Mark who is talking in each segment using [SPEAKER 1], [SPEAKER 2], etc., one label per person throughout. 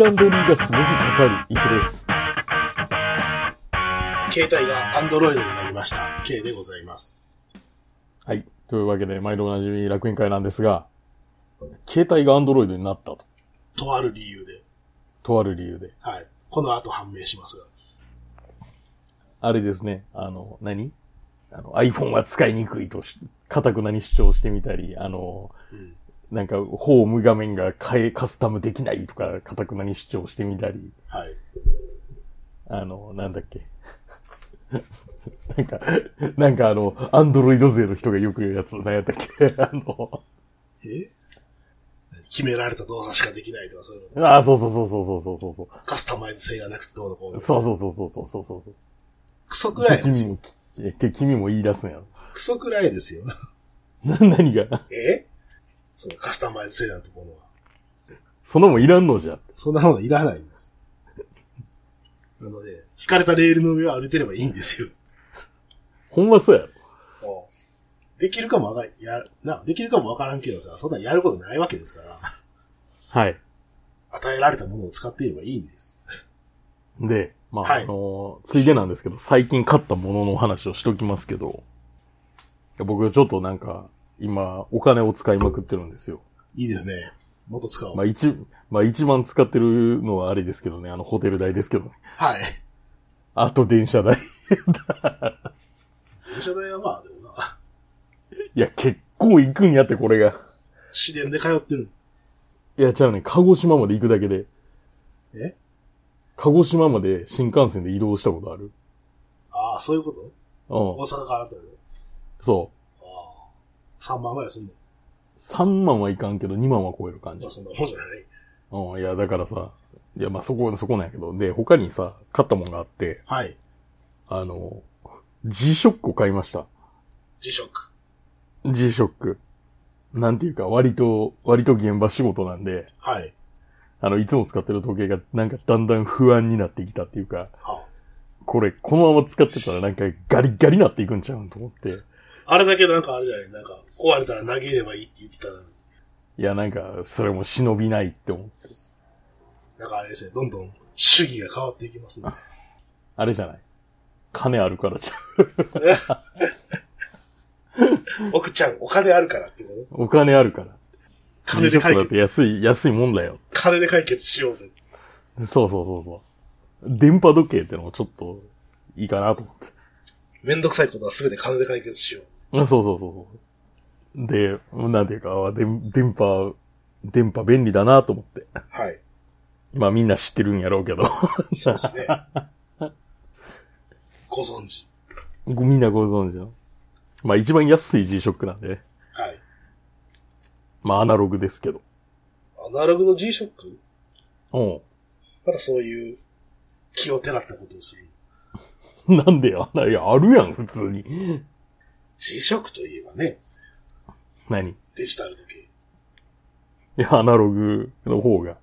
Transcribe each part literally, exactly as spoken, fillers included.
[SPEAKER 1] 段取りがすごくかかるイクです。
[SPEAKER 2] 携帯が Android になりました。K でございます。
[SPEAKER 1] はい。というわけで、毎度おなじみ楽園会なんですが、携帯が Android になったと。
[SPEAKER 2] とある理由で。
[SPEAKER 1] とある理由で。
[SPEAKER 2] はい。この後判明しますが。
[SPEAKER 1] あれですね。あの、何あの iPhone は使いにくいとし、かたくなに主張してみたり、あの、うん、なんか、ホーム画面が変え、カスタムできないとか、かたくなに主張してみたり。
[SPEAKER 2] はい。
[SPEAKER 1] あの、なんだっけ。なんか、なんかあの、アンドロイド勢の人がよく言うやつ、何やったっけあの、
[SPEAKER 2] え決められた動作しかできないとかそういうの。
[SPEAKER 1] ああ、そうそうそうそうそうそうそう。
[SPEAKER 2] カスタマイズ性がなくてどうのこうの。
[SPEAKER 1] そうそうそうそうそうそうそう。
[SPEAKER 2] クソくらいですよ。
[SPEAKER 1] 君も、君も言い出すんやろ。
[SPEAKER 2] クソくらいですよ。
[SPEAKER 1] な、何が
[SPEAKER 2] えそのカスタマイズ性なんてものは。
[SPEAKER 1] そんなもんいらんのじゃ。
[SPEAKER 2] そんなものいらないんです。なので、引かれたレールの上を歩いてればいいんですよ。
[SPEAKER 1] ほんまそうやろ。
[SPEAKER 2] できるかもわかん、や、な、できるかもわからんけどさ、そんなやることないわけですから。
[SPEAKER 1] はい。
[SPEAKER 2] 与えられたものを使っていればいいんです。
[SPEAKER 1] で、まあ、
[SPEAKER 2] はい、
[SPEAKER 1] あの、ついでなんですけど、最近買ったものの話をしときますけど、僕ちょっとなんか、今、お金を使いまくってるんですよ。
[SPEAKER 2] いいですね。もっと使おう。
[SPEAKER 1] まあ一、まあ一番使ってるのはあれですけどね、あのホテル代ですけどね。
[SPEAKER 2] はい。
[SPEAKER 1] あと電車代。
[SPEAKER 2] 電車代はまあ、でもな。
[SPEAKER 1] いや、結構行くんやって、これが。
[SPEAKER 2] 市電で通ってる。
[SPEAKER 1] いや、ちゃうね、鹿児島まで行くだけで。
[SPEAKER 2] え
[SPEAKER 1] 鹿児島まで新幹線で移動したことある？
[SPEAKER 2] ああ、そういうこと？うん。大阪からってこと？
[SPEAKER 1] そう。
[SPEAKER 2] ああ。さんまんぐらいすんの？
[SPEAKER 1] さんまんはいかんけどにまんは超える感じ。
[SPEAKER 2] まあそんなもんじゃない。
[SPEAKER 1] うん、いや、だからさ、いや、まあそこ、そこなんやけど、で、他にさ、買ったもんがあって。
[SPEAKER 2] はい。
[SPEAKER 1] あの、G-SHOCK を買いました。
[SPEAKER 2] G-SHOCK。
[SPEAKER 1] G-SHOCK。なんていうか、割と、割と現場仕事なんで。
[SPEAKER 2] はい。
[SPEAKER 1] あの、いつも使ってる時計がなんかだんだん不安になってきたっていうか、
[SPEAKER 2] はあ、
[SPEAKER 1] これ、このまま使ってたらなんかガリガリなっていくんちゃうんと思って。
[SPEAKER 2] あれだけなんかあるじゃない、なんか、壊れたら投げればいいって言ってたのに。
[SPEAKER 1] いや、なんか、それも忍びないって思って。
[SPEAKER 2] なんかあれですね、どんどん主義が変わっていきますね。
[SPEAKER 1] あれじゃない。金あるからじゃ
[SPEAKER 2] 奥ちゃん、お金あるからってこと？
[SPEAKER 1] お金あるから。
[SPEAKER 2] 金で解決。
[SPEAKER 1] だって安い、安いもんだよ。
[SPEAKER 2] 金で解決しようぜ。
[SPEAKER 1] そうそうそうそう。電波時計ってのもちょっといいかなと思って。
[SPEAKER 2] めんどくさいことはすべて金で解決しよう。
[SPEAKER 1] うん、そうそうそうそう。で、なんていうか、電、電波、電波便利だなと思って。
[SPEAKER 2] はい。
[SPEAKER 1] まあみんな知ってるんやろうけど。
[SPEAKER 2] そうですね。ご存知。
[SPEAKER 1] みんなご存知の。まあ一番安い G-SHOCK なんで。はい。まあアナログですけど。
[SPEAKER 2] アナログの G-SHOCK？
[SPEAKER 1] うん。
[SPEAKER 2] またそういう気をてらったことをする。
[SPEAKER 1] なんでや、いや、あるやん、普通に。
[SPEAKER 2] G-SHOCK といえばね。
[SPEAKER 1] 何？
[SPEAKER 2] デジタル時計。
[SPEAKER 1] いや、アナログの方が。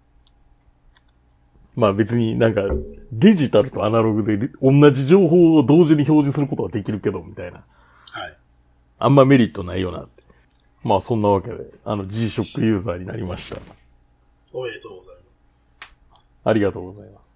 [SPEAKER 1] まあ別になんか、デジタルとアナログで同じ情報を同時に表示することはできるけど、みたいな。
[SPEAKER 2] はい。
[SPEAKER 1] あんまメリットないよなって。まあそんなわけで、あの G-SHOCK ユーザーになりました。
[SPEAKER 2] おめでとうございます。
[SPEAKER 1] ありがとうございます。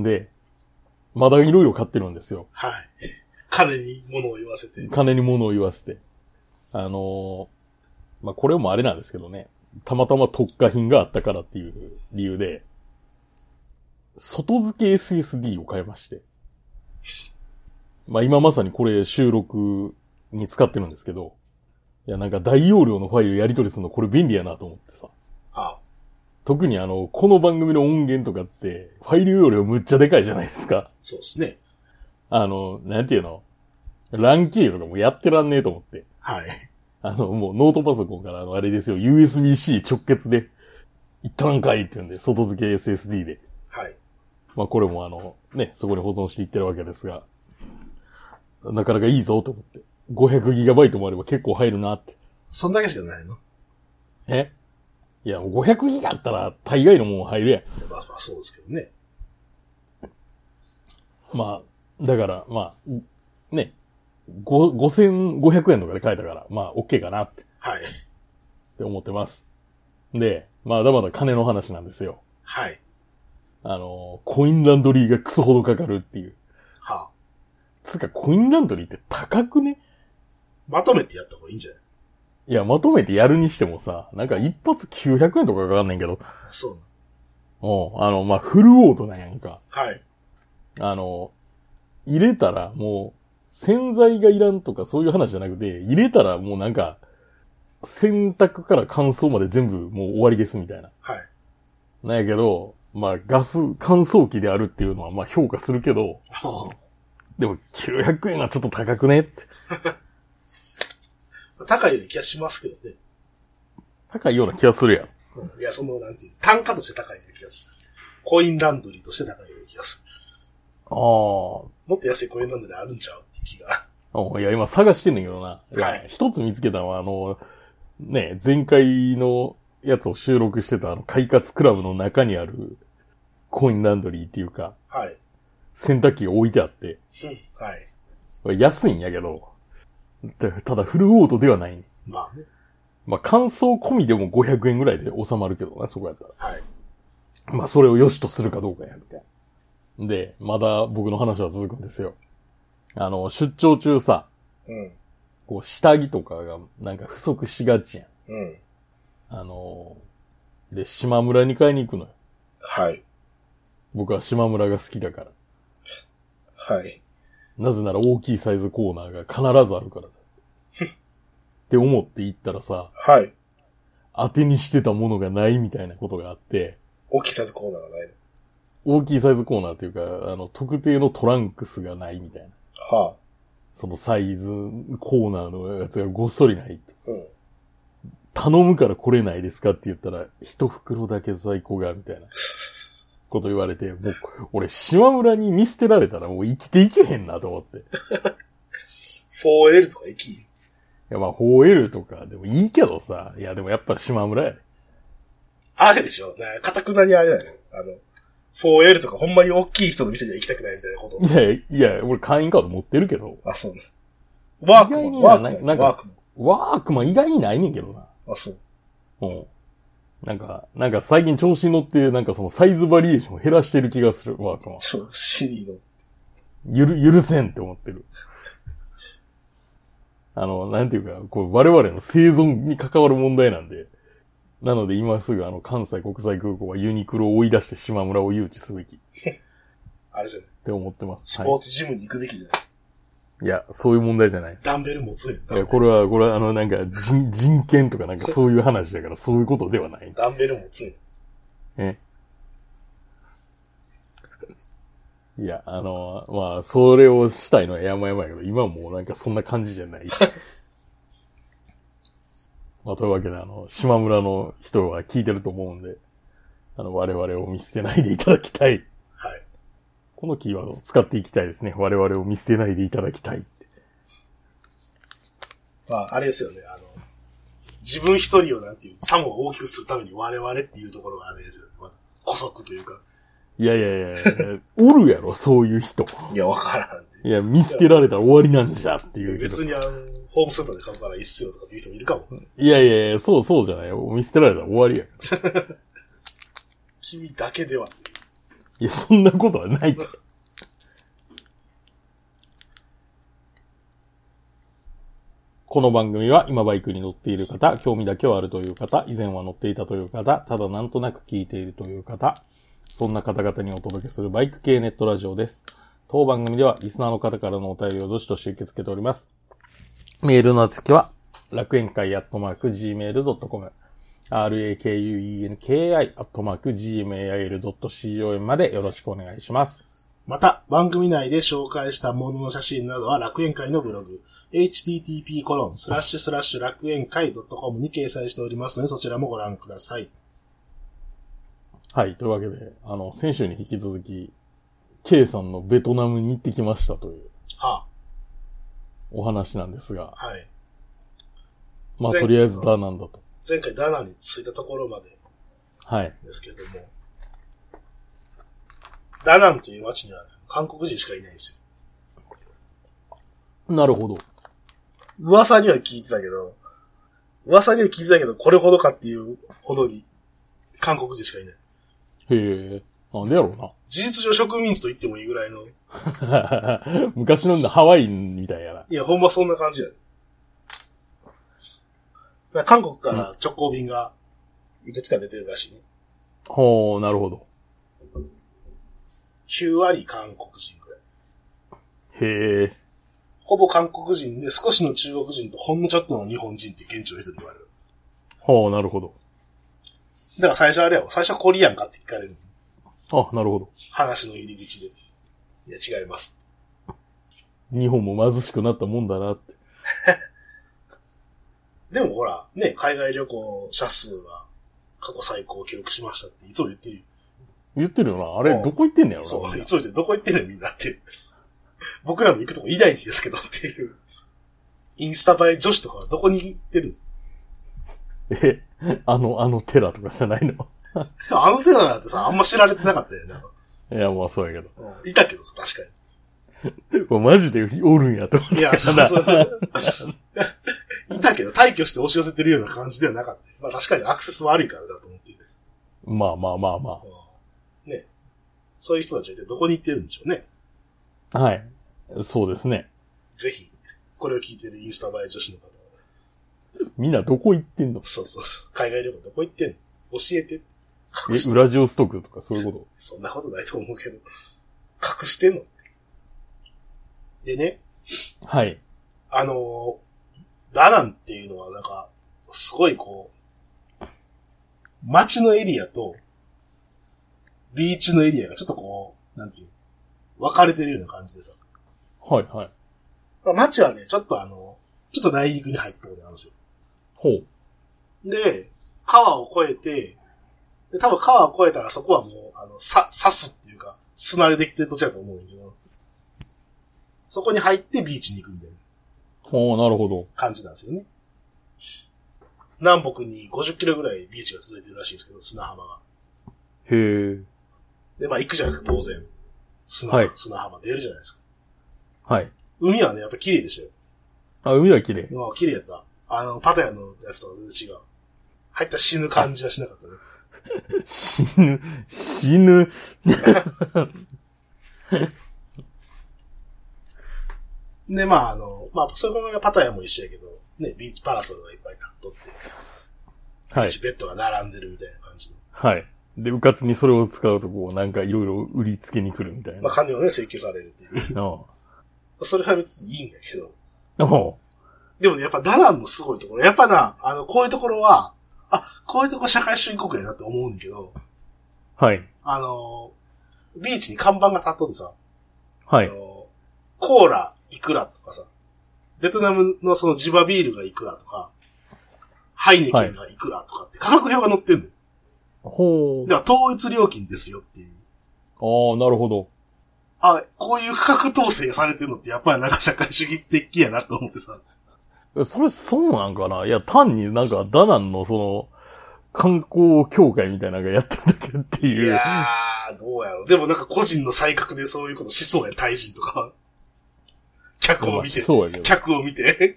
[SPEAKER 1] で、まだいろいろ買ってるんですよ。
[SPEAKER 2] はい。金に物を言わせて。
[SPEAKER 1] 金に物を言わせて。あのー、まあこれもあれなんですけどね。たまたま特価品があったからっていう理由で、外付け エスエスディー を買いまして。まあ今まさにこれ収録に使ってるんですけど、いやなんか大容量のファイルやり取りするのこれ便利やなと思ってさ。
[SPEAKER 2] はあ、
[SPEAKER 1] 特にあの、この番組の音源とかって、ファイル容量むっちゃでかいじゃないですか。
[SPEAKER 2] そうですね。
[SPEAKER 1] あの、なんていうの ラン 経由とかもやってらんねえと思って。
[SPEAKER 2] はい。
[SPEAKER 1] あの、もうノートパソコンからあの、あれですよ、ユーエスビー-C 直結で、いったんかいって言うんで、外付け エスエスディー で。
[SPEAKER 2] はい。
[SPEAKER 1] まあこれもあの、ね、そこに保存していってるわけですが、なかなかいいぞと思って。ごひゃくギガバイト もあれば結構入るなって。
[SPEAKER 2] そんだけしかないの？
[SPEAKER 1] えいや、もうごひゃくギガあったら大概のもん入るやん。
[SPEAKER 2] まあまあそうですけどね。
[SPEAKER 1] まあ、だから、まあ、ね、ごせんごひゃくえんとかで買えたから、まあ、OK かなって。
[SPEAKER 2] はい。
[SPEAKER 1] って思ってます。で、まだまだ金の話なんですよ。
[SPEAKER 2] はい。
[SPEAKER 1] あの、コインランドリーがクソほどかかるっていう。
[SPEAKER 2] はあ。
[SPEAKER 1] つうか、コインランドリーって高くね？
[SPEAKER 2] まとめてやった方がいいんじゃない？
[SPEAKER 1] いや、まとめてやるにしてもさ、なんか一発きゅうひゃくえんとかかかんねんけど。
[SPEAKER 2] そう
[SPEAKER 1] な。うん。あの、まあ、フルオートなんやんか。
[SPEAKER 2] はい。
[SPEAKER 1] あの、入れたらもう、洗剤がいらんとかそういう話じゃなくて、入れたらもうなんか、洗濯から乾燥まで全部もう終わりですみたいな。
[SPEAKER 2] はい。
[SPEAKER 1] なんやけど、まあガス乾燥機であるっていうのはまあ評価するけど、でもきゅうひゃくえんはちょっと高くねって。
[SPEAKER 2] 高いような気がしますけどね。
[SPEAKER 1] 高いような気がするやん。
[SPEAKER 2] うん、いや、その、なんていう、単価として高いような気がする。コインランドリーとして高いような気がする。
[SPEAKER 1] ああ。
[SPEAKER 2] もっと安いコインランドリーあるんちゃうっていう気が。
[SPEAKER 1] いや、今探してんねんけどな。いや、
[SPEAKER 2] はい、
[SPEAKER 1] 一つ見つけたのは、あの、ね、前回のやつを収録してたあの、快活クラブの中にあるコインランドリーっていうか、
[SPEAKER 2] はい。
[SPEAKER 1] 洗濯機が置いてあって、
[SPEAKER 2] うん、はい。
[SPEAKER 1] 安いんやけど、ただフルオートではないね。
[SPEAKER 2] まあね。
[SPEAKER 1] まあ、乾燥込みでもごひゃくえんぐらいで収まるけどな、そこやったら。
[SPEAKER 2] はい。
[SPEAKER 1] まあ、それを良しとするかどうかや、みたいな。で、まだ僕の話は続くんですよ。あの、出張中さ、
[SPEAKER 2] うん。
[SPEAKER 1] こう、下着とかがなんか不足しがちやん。
[SPEAKER 2] うん。
[SPEAKER 1] あの、で、島村に買いに行くのよ。
[SPEAKER 2] はい。
[SPEAKER 1] 僕は島村が好きだから。
[SPEAKER 2] はい。
[SPEAKER 1] なぜなら大きいサイズコーナーが必ずあるからだ。って思って行ったらさ、
[SPEAKER 2] はい。
[SPEAKER 1] 当てにしてたものがないみたいなことがあって、
[SPEAKER 2] 大きいサイズコーナーがないの？
[SPEAKER 1] 大きいサイズコーナーというか、あの、特定のトランクスがないみたいな。
[SPEAKER 2] はあ。
[SPEAKER 1] そのサイズコーナーのやつがごっそりないと。
[SPEAKER 2] うん。
[SPEAKER 1] 頼むからこれないですかって言ったら、一袋だけ在庫が、みたいなこと言われて、もう、俺、島村に見捨てられたらもう生きていけへんなと思って。
[SPEAKER 2] フォーエル とかいき？い
[SPEAKER 1] や、まあ、フォーエル とかでもいいけどさ、いや、でもやっぱ島村やで。
[SPEAKER 2] あれでしょ？かたくなにあれだよ。あの、フォーエル とかほんまに大きい人の店には行きたくないみたいなこと。
[SPEAKER 1] いや、いや、俺会員カード持ってるけど。
[SPEAKER 2] あ、そうね。ワークマン、ワークマン、
[SPEAKER 1] なんか
[SPEAKER 2] ワークマン。
[SPEAKER 1] ワークマン意外にないねんけどな。
[SPEAKER 2] あ、そう。
[SPEAKER 1] うん。なんか、なんか最近調子に乗って、なんかそのサイズバリエーションを減らしてる気がする、ワークマン。
[SPEAKER 2] 調子に乗って。
[SPEAKER 1] ゆる、許せんって思ってる。あの、なんていうか、こう、我々の生存に関わる問題なんで。なので今すぐあの、関西国際空港はユニクロを追い出して島村を誘致すべき。
[SPEAKER 2] あれじゃない。
[SPEAKER 1] って思ってます。
[SPEAKER 2] スポーツジムに行くべきじゃない。はい、
[SPEAKER 1] いや、そういう問題じゃない。
[SPEAKER 2] ダンベル持つねん。
[SPEAKER 1] いや、これは、これはあの、なんか人、人権とかなんかそういう話だからそういうことではない。
[SPEAKER 2] ダンベル持つねん。
[SPEAKER 1] えいや、あの、まあ、それをしたいのは山々やけど、今はもうなんかそんな感じじゃない。まあ、というわけで、あの、島村の人は聞いてると思うんで、あの、我々を見捨てないでいただきたい。
[SPEAKER 2] はい。
[SPEAKER 1] このキーワードを使っていきたいですね。我々を見捨てないでいただきたいって。
[SPEAKER 2] まあ、あれですよね、あの、自分一人をなんていう、サモを大きくするために我々っていうところがあれですよね。まあ、古速というか。
[SPEAKER 1] いやいやいやいや、おるやろ、そういう人。
[SPEAKER 2] いや、わからん。
[SPEAKER 1] いや、見捨てられたら終わりなんじゃっていうけど。
[SPEAKER 2] 別にあの、ホームセンターで買うからいいっすよとかっていう人もいるかも。
[SPEAKER 1] いやいやいや、そうそうじゃないよ。見捨てられたら終わりやから。
[SPEAKER 2] 君だけではっていう。
[SPEAKER 1] いや、そんなことはないって。この番組は今バイクに乗っている方、興味だけはあるという方、以前は乗っていたという方、ただなんとなく聞いているという方、そんな方々にお届けするバイク系ネットラジオです。当番組ではリスナーの方からのお便りをどしどし受け付けております。メールの宛先は、楽園会アットマーク ジーメールドットコム、ラクエンキャイ アットマーク ジーメールドットコム までよろしくお願いします。
[SPEAKER 2] また、番組内で紹介したものの写真などは楽園会のブログ、エイチティーティーピーコロンスラッシュスラッシュ楽園会ドットコム に掲載しておりますので、そちらもご覧ください。
[SPEAKER 1] はい、というわけで、あの、先週に引き続き、K さんのベトナムに行ってきましたという、
[SPEAKER 2] はあ、
[SPEAKER 1] お話なんですが、
[SPEAKER 2] はい。
[SPEAKER 1] まあ、とりあえずダナンだと。
[SPEAKER 2] 前回ダナンに着いたところまで、
[SPEAKER 1] はい。
[SPEAKER 2] ですけども、ダナンという街には、ね、韓国人しかいないんです
[SPEAKER 1] よ。なるほど。
[SPEAKER 2] 噂には聞いてたけど、噂には聞いてたけど、これほどかっていうほどに、韓国人しかいない。
[SPEAKER 1] へえ。なんでやろうな。
[SPEAKER 2] 事実上植民地と言ってもいいぐらいの。
[SPEAKER 1] 昔のハワイみたいやな。
[SPEAKER 2] いや、ほんまそんな感じやね。韓国から直行便がいくつか出てるらしいね。
[SPEAKER 1] ほう、なるほど。
[SPEAKER 2] きゅうわり韓国人くらい。
[SPEAKER 1] へえ。
[SPEAKER 2] ほぼ韓国人で少しの中国人とほんのちょっとの日本人って現地の人に言われる。
[SPEAKER 1] ほう、なるほど。
[SPEAKER 2] だから最初あれやろ。最初コリアンかって聞かれる。
[SPEAKER 1] あ、なるほど。
[SPEAKER 2] 話の入り口で。いや、違います。
[SPEAKER 1] 日本も貧しくなったもんだなって。
[SPEAKER 2] でもほら、ね、海外旅行者数が過去最高を記録しましたっていつも言ってるよ。
[SPEAKER 1] 言ってるよな。あれ、どこ行ってんねやろな。
[SPEAKER 2] そう、いつも言ってる。どこ行ってんねんみんなって。僕らも行くとこいないんですけどっていう。インスタ映え女子とかはどこに行ってる
[SPEAKER 1] の？え、あの、あの寺とかじゃないの？
[SPEAKER 2] あの寺なんてさ、あんま知られてなかったよね。
[SPEAKER 1] いや、まあそうやけど。
[SPEAKER 2] うん、いたけどさ、確かに。
[SPEAKER 1] もうマジでおるんやと思って。
[SPEAKER 2] いや、そうそうそう。いたけど、退去して押し寄せてるような感じではなかった。まあ確かにアクセス悪いからだと思っている。
[SPEAKER 1] まあまあまあま
[SPEAKER 2] あ。ね。そういう人たちは一体どこに行ってるんでしょうね。
[SPEAKER 1] はい。そうですね。
[SPEAKER 2] ぜひ、これを聞いてるインスタ映え女子の方は。
[SPEAKER 1] みんなどこ行ってんの？
[SPEAKER 2] そうそう。海外旅行どこ行ってんの？教えて。
[SPEAKER 1] え、ウラジオストクとかそういうこと？
[SPEAKER 2] そんなことないと思うけど。隠してんのって。でね。
[SPEAKER 1] はい。
[SPEAKER 2] あのー、ダナンっていうのはなんか、すごいこう、街のエリアと、ビーチのエリアがちょっとこう、なんていう、分かれてるような感じでさ。
[SPEAKER 1] はいはい。
[SPEAKER 2] まあ、街はね、ちょっとあの、ちょっと内陸に入ったところにあるんですよ。
[SPEAKER 1] ほ
[SPEAKER 2] う。で、川を越えて、で、多分川を越えたらそこはもう、あの、さ、刺すっていうか、砂でできてる土地だと思うんだけど、そこに入ってビーチに行くんだよね。
[SPEAKER 1] ほう、なるほど。
[SPEAKER 2] 感じなんですよね。南北にごじゅっキロぐらいビーチが続いてるらしいんですけど、砂浜が。
[SPEAKER 1] へえ。
[SPEAKER 2] で、まあ行くじゃないですか、当然。砂、
[SPEAKER 1] はい、
[SPEAKER 2] 砂浜出るじゃないです
[SPEAKER 1] か。はい。
[SPEAKER 2] 海はね、やっぱ綺麗でしたよ。
[SPEAKER 1] あ、海は綺麗。
[SPEAKER 2] まあ綺麗やった。あの、パタヤのやつとは全然違う。入ったら死ぬ感じはしなかったね。
[SPEAKER 1] 死ぬ、死ぬ。
[SPEAKER 2] で、まああの、まあ、そういうことがパタヤも一緒やけど、ね、ビーチパラソルがいっぱい立っとって、はい。ビーチベッドが並んでるみたいな感じの。
[SPEAKER 1] はい。で、うかつにそれを使うとこう、なんかいろいろ売りつけに来るみたいな。
[SPEAKER 2] まあ金をね、請求されるっていう。ああそれは別にいいんだけど。
[SPEAKER 1] あ
[SPEAKER 2] でもね、やっぱダナンのすごいところ、やっぱな、あの、こういうところは、あ、こういうところ社会主義国やなって思うんだけど、
[SPEAKER 1] はい。
[SPEAKER 2] あの、ビーチに看板が立っとってさ、
[SPEAKER 1] はい。
[SPEAKER 2] あの、コーラいくらとかさ、ベトナムのそのジバビールがいくらとか、ハイネケンがいくらとかって価格表が載ってんのよ。
[SPEAKER 1] ほう。
[SPEAKER 2] だから統一料金ですよっていう。
[SPEAKER 1] ああ、なるほど。
[SPEAKER 2] あ、こういう価格統制がされてるのってやっぱりなんか社会主義的やなと思ってさ。
[SPEAKER 1] それそうなんかないや、単になんかダナンのその、観光協会みたいなのがやってるだけっていう。
[SPEAKER 2] いやー、どうやろう。でもなんか個人の才覚でそういうことしそうや、タイ人とか。客を見て。
[SPEAKER 1] そうやけど。
[SPEAKER 2] 客を見て。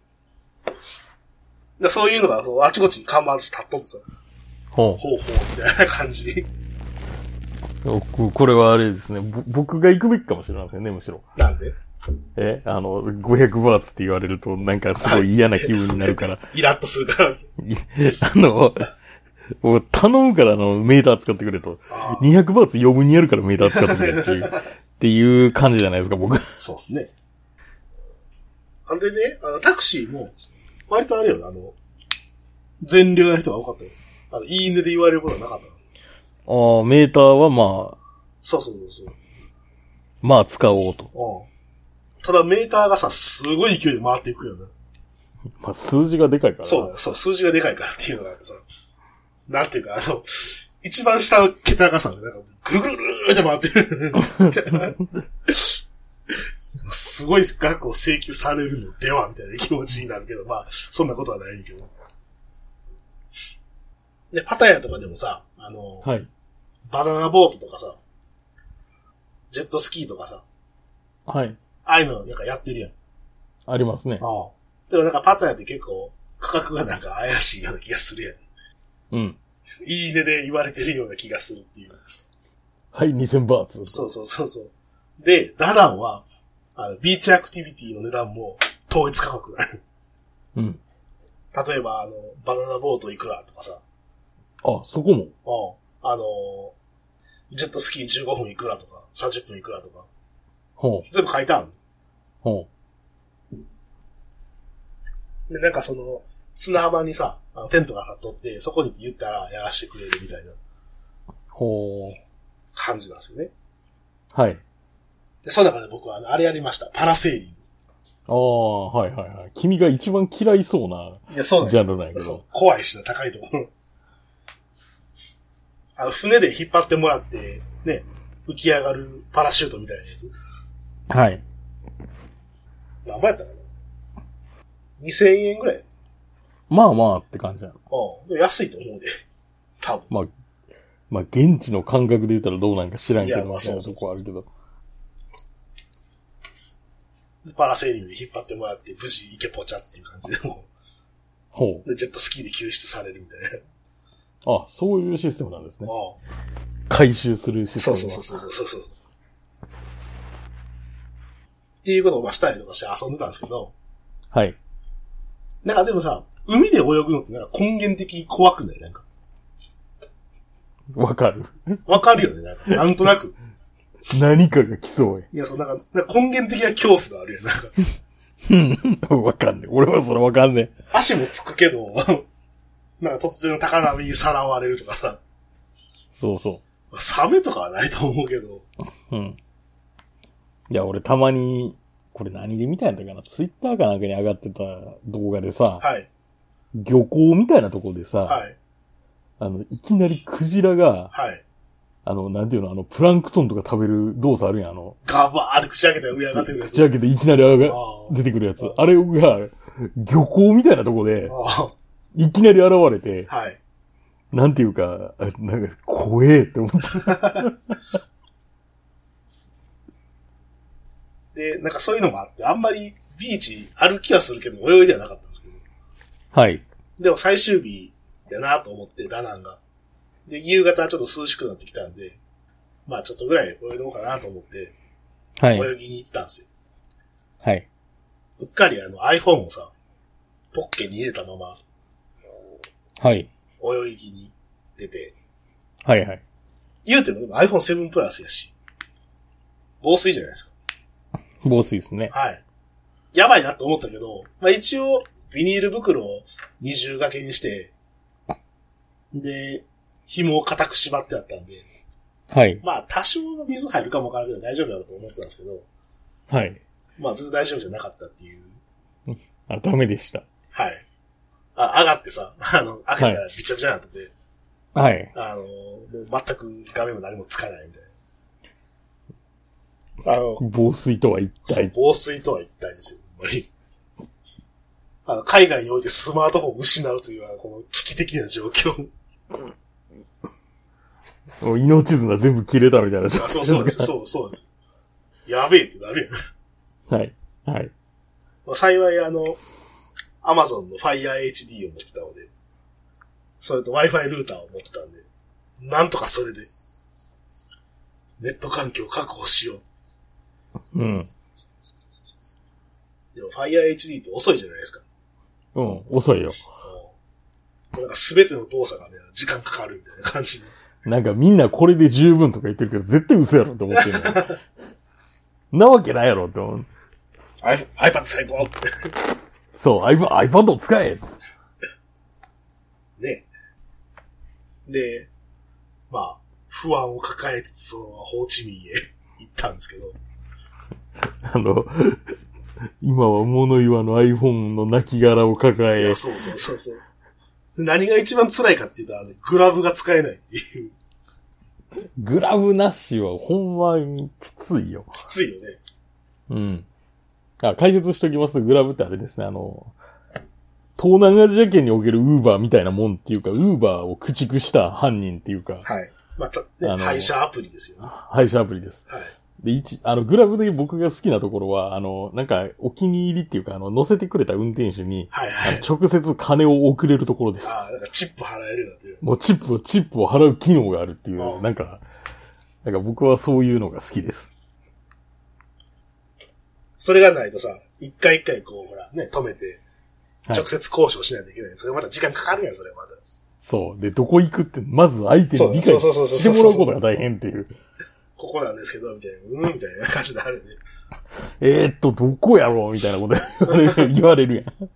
[SPEAKER 2] だそういうのがそうあちこちに看板として立っとってさ。
[SPEAKER 1] ほう。
[SPEAKER 2] ほうほうみたいな感じ。
[SPEAKER 1] これはあれですね。僕が行くべきかもしれませんね、むしろ。
[SPEAKER 2] なんで
[SPEAKER 1] え、あの、ごひゃくバーツって言われるとなんかすごい嫌な気分になるから。
[SPEAKER 2] イラッとするから。
[SPEAKER 1] あの、もう頼むからのメーター使ってくれと。にひゃくバーツ余分にやるからメーター使ってくれっていう、っていう感じじゃないですか、僕。
[SPEAKER 2] そうですね。あんでね、あの、タクシーも、割とあれよ、あの、善良な人が多かったよ。あの、いいねで言われることはなかった
[SPEAKER 1] の。ああ、メーターはまあ。
[SPEAKER 2] そうそうそうそう。
[SPEAKER 1] まあ使おうと。
[SPEAKER 2] うん。ただメーターがさ、すごい勢いで回っていくよね。
[SPEAKER 1] まあ数字がでかいから。
[SPEAKER 2] そうだよ、そう、数字がでかいからっていうのがあってさ。なんていうか、あの、一番下の桁がさ、なんか、ぐるぐるぐるって回ってる。すごい額を請求されるのではみたいな気持ちになるけど、まあ、そんなことはないけど。で、パタヤとかでもさ、あの、
[SPEAKER 1] はい。
[SPEAKER 2] バナナボートとかさ、ジェットスキーとかさ、
[SPEAKER 1] はい。
[SPEAKER 2] ああいうのなんかやってるやん。
[SPEAKER 1] ありますね。
[SPEAKER 2] ああ。でもなんかパタヤって結構価格がなんか怪しいような気がするやん。
[SPEAKER 1] うん。
[SPEAKER 2] いいねで言われてるような気がするっていう。
[SPEAKER 1] はい、にせんバーツ。
[SPEAKER 2] そうそうそうそう。で、ダダンは、あの、ビーチアクティビティの値段も統一価格だね。
[SPEAKER 1] うん。
[SPEAKER 2] 例えば、あの、バナナボートいくらとかさ。
[SPEAKER 1] あ、そこも。
[SPEAKER 2] うん。あの、ジェットスキーじゅうごふんいくらとか、さんじゅっぷんいくらとか。
[SPEAKER 1] ほう。
[SPEAKER 2] 全部書いてあるの。
[SPEAKER 1] ほ
[SPEAKER 2] う。で、なんかその、砂浜にさ、あのテントが立っとって、そこに言ったらやらしてくれるみたいな。
[SPEAKER 1] ほう。
[SPEAKER 2] 感じなんですよね。
[SPEAKER 1] はい。
[SPEAKER 2] で、その中で僕はあの、あれやりました。パラセーリング。
[SPEAKER 1] ああ、はいはいはい。君が一番嫌いそうな、
[SPEAKER 2] いや、そうなん
[SPEAKER 1] ジャンルなんやけど。
[SPEAKER 2] 怖いしな、高いところ。あの、船で引っ張ってもらって、ね、浮き上がるパラシュートみたいなやつ。
[SPEAKER 1] はい。
[SPEAKER 2] 何倍やったかな ?にせん 円ぐらい。
[SPEAKER 1] まあまあって感じなの。
[SPEAKER 2] うん。安いと思うで。多分。
[SPEAKER 1] まあ、まあ現地の感覚で言ったらどうなんか知らんけど、
[SPEAKER 2] いやまあそうそうそう
[SPEAKER 1] そこあるけど。
[SPEAKER 2] パラセーリングで引っ張ってもらって、無事イケポチャっていう感じでも
[SPEAKER 1] ほう。
[SPEAKER 2] で、ジェットスキーで救出されるみたいな。
[SPEAKER 1] あ、そういうシステムなんですね。
[SPEAKER 2] ああ
[SPEAKER 1] 回収するシステム。
[SPEAKER 2] そうそうそうそうそうそう。っていうことをまあしたりとかして遊んでたんですけど。
[SPEAKER 1] はい。
[SPEAKER 2] なんかでもさ、海で泳ぐのってなんか根源的に怖くないなんか。
[SPEAKER 1] わかる。
[SPEAKER 2] わかるよねなんか。なんとなく。
[SPEAKER 1] 何かが来そうや。
[SPEAKER 2] いや、そう、なんか、なんか根源的な恐怖があるよなんか。
[SPEAKER 1] わかんねえ。俺はそれわかんねえ。
[SPEAKER 2] 足もつくけど、なんか突然高波にさらわれるとかさ。
[SPEAKER 1] そうそ
[SPEAKER 2] サメとかはないと思うけど。
[SPEAKER 1] う。うん。いや、俺たまに、これ何で見たんやったかな、ツイッターかなんかに上がってた動画でさ、
[SPEAKER 2] はい。
[SPEAKER 1] 漁港みたいなとこでさ、
[SPEAKER 2] はい。
[SPEAKER 1] あの、いきなりクジラが、
[SPEAKER 2] はい。
[SPEAKER 1] あの、なんていうの、あの、プランクトンとか食べる動作あるやん、あの、
[SPEAKER 2] ガバーって口開けて上上がってくるやつ。
[SPEAKER 1] 口開けていきなり上が
[SPEAKER 2] あー
[SPEAKER 1] 出てくるやつ。あれが、漁港みたいなとこで、
[SPEAKER 2] あ
[SPEAKER 1] いきなり現れて、
[SPEAKER 2] ーはい。
[SPEAKER 1] なんていうか、あなんか、怖えって思った。
[SPEAKER 2] で、なんかそういうのもあって、あんまりビーチ歩きはするけど泳いではなかったんですけど。
[SPEAKER 1] はい。
[SPEAKER 2] でも最終日やなと思って、ダナンが。で、夕方ちょっと涼しくなってきたんで、まあちょっとぐらい泳いどうかなと思って、
[SPEAKER 1] はい。
[SPEAKER 2] 泳ぎに行ったんですよ。
[SPEAKER 1] はい。
[SPEAKER 2] うっかりあの iPhone をさ、ポッケに入れたまま、
[SPEAKER 1] はい。
[SPEAKER 2] 泳ぎに出て、
[SPEAKER 1] はいはい。
[SPEAKER 2] 言うてもでも アイフォンセブン プラスやし、防水じゃないですか。
[SPEAKER 1] 防水ですね。
[SPEAKER 2] はい。やばいなと思ったけど、まあ一応、ビニール袋を二重掛けにして、で、紐を固く縛ってあったんで、
[SPEAKER 1] はい。
[SPEAKER 2] まあ多少水入るかもわからんけど大丈夫だろうと思ってたんですけど、
[SPEAKER 1] はい。
[SPEAKER 2] まあ全然大丈夫じゃなかったっていう。
[SPEAKER 1] あ、ダメでした。
[SPEAKER 2] はい。あ、上がってさ、あの、開けたらびちゃびちゃになってて、
[SPEAKER 1] はい。
[SPEAKER 2] あの、もう全く画面も何もつかないみたいな。あの、
[SPEAKER 1] 防水とは一体。
[SPEAKER 2] 防水とは一体ですよ、ほんまに。あの、海外においてスマートフォンを失うという、この危機的な状況。
[SPEAKER 1] 命綱全部切れたみたいな。
[SPEAKER 2] そうそうです。そうそうです。やべえってなる
[SPEAKER 1] やん。はい。はい。
[SPEAKER 2] まあ、幸いあの、Amazon の Fire エイチディー を持ってたので、それと Wi-Fi ルーターを持ってたんで、なんとかそれで、ネット環境を確保しよ
[SPEAKER 1] う。うん。
[SPEAKER 2] でも Fire エイチディー って遅いじゃないですか。
[SPEAKER 1] うん、遅いよ。
[SPEAKER 2] なんか全ての動作がね、時間かかるみたいな感じで。
[SPEAKER 1] なんかみんなこれで十分とか言ってるけど、絶対嘘やろって思ってるの。なわけないやろって思う。
[SPEAKER 2] iPad 最高って。
[SPEAKER 1] そう、iPad、iPad を使え
[SPEAKER 2] ね。で、まあ、不安を抱えつつ、そのままホーチミンへ行ったんですけど。
[SPEAKER 1] あの、今は物言わぬ iPhone の亡きを抱え。
[SPEAKER 2] いや、そうそうそうそう。何が一番辛いかっていうと、あの、グラブが使えないっていう。
[SPEAKER 1] グラブなしはほんまにきついよ。
[SPEAKER 2] きついよね。
[SPEAKER 1] うん。あ、解説しときますと、グラブってあれですね、あの、東南アジア圏におけるウーバーみたいなもんっていうか、ウーバーを駆逐した犯人っていうか。
[SPEAKER 2] はい。また、ね、配車アプリですよね。
[SPEAKER 1] 配車アプリです。
[SPEAKER 2] はい。
[SPEAKER 1] で、一、あの、グラブで僕が好きなところは、あの、なんか、お気に入りっていうか、あの、乗せてくれた運転手に、
[SPEAKER 2] はいはい。
[SPEAKER 1] 直接金を送れるところです。
[SPEAKER 2] ああ、なんかチップ払えるようになってる。
[SPEAKER 1] もうチップを、チップを払う機能があるっていう、なんか、なんか僕はそういうのが好きです。
[SPEAKER 2] それがないとさ、一回一回こう、ほら、ね、止めて、直接交渉しないといけない。はい、それまた時間かかるやん、それまず。
[SPEAKER 1] そう。で、どこ行くって、まず相手に理解してもらうことが大変っていう。
[SPEAKER 2] ここなんですけど、みたいな、うん、みたいな感じになるね。
[SPEAKER 1] えーっと、どこやろうみたいなこと言われるやん。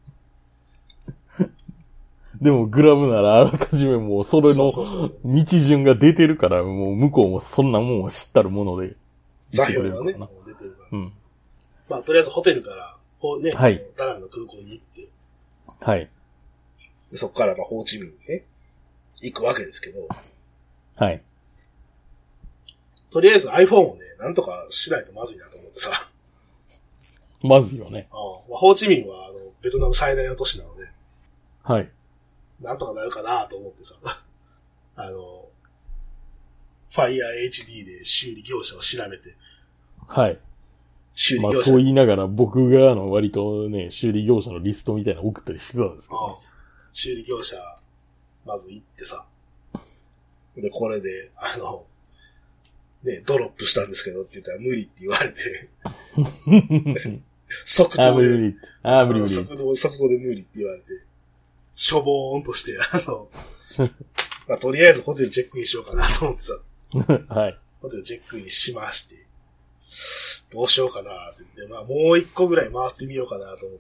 [SPEAKER 1] でも、グラブならあらかじめもう、それの道順が出てるから、もう向こうもそんなもんを知ったるもので。
[SPEAKER 2] 座標がね、もう出てるから。
[SPEAKER 1] うん。
[SPEAKER 2] まあ、とりあえずホテルから、こうね、
[SPEAKER 1] はい、
[SPEAKER 2] ダナンの空港に行って、
[SPEAKER 1] はい。
[SPEAKER 2] でそこからまあ、ホーチミンにね、行くわけですけど、
[SPEAKER 1] はい。
[SPEAKER 2] とりあえず iPhone をね、なんとかしないとまずいなと思ってさ。
[SPEAKER 1] まずいよね。
[SPEAKER 2] ああ、まあ、ホーチミンは、あの、ベトナム最大の都市なので、
[SPEAKER 1] はい。
[SPEAKER 2] なんとかなるかなと思ってさ、あの、Fire エイチディー で修理業者を調べて、
[SPEAKER 1] はい。修理業者。まあそう言いながら僕があの割とね、修理業者のリストみたいなの送ったりしてたんですけど、ね、ああ
[SPEAKER 2] 修理業者、まず行ってさ、で、これで、あの、ね、ドロップしたんですけどって言ったら無理って言われて、速度で、
[SPEAKER 1] あ、無理。あ、無理無理。
[SPEAKER 2] 速度、速度で無理って言われて、しょぼーんとして、あの、まあ、とりあえずホテルチェックインしようかなと思ってさ、
[SPEAKER 1] はい。
[SPEAKER 2] ホテルチェックインしまして、どうしようかなって言って、まあもう一個ぐらい回ってみようかなと思って、